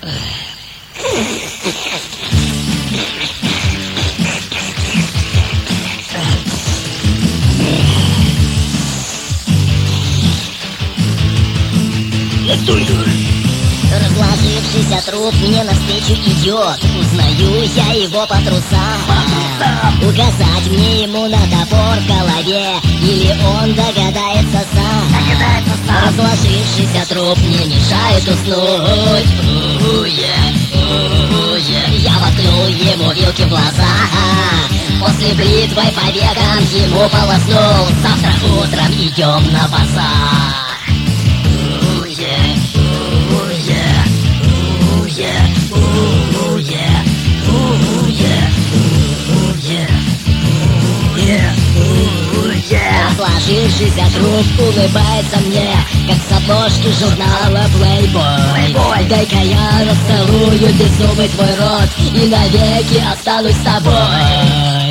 Разложившийся труп мне навстречу идет. Узнаю я его по трусам. Указать мне ему на топор в голове, или он догадается сам. Разложившийся труп мне мешает уснуть. Я воткнул ему вилки в глаза. После бритвой по векам ему полоснул. Завтра утром идем на базар. Разложившийся труп улыбается мне, как с обложки журнала Playboy. Дай-ка я расцелую беззубый твой рот и навеки останусь с тобой.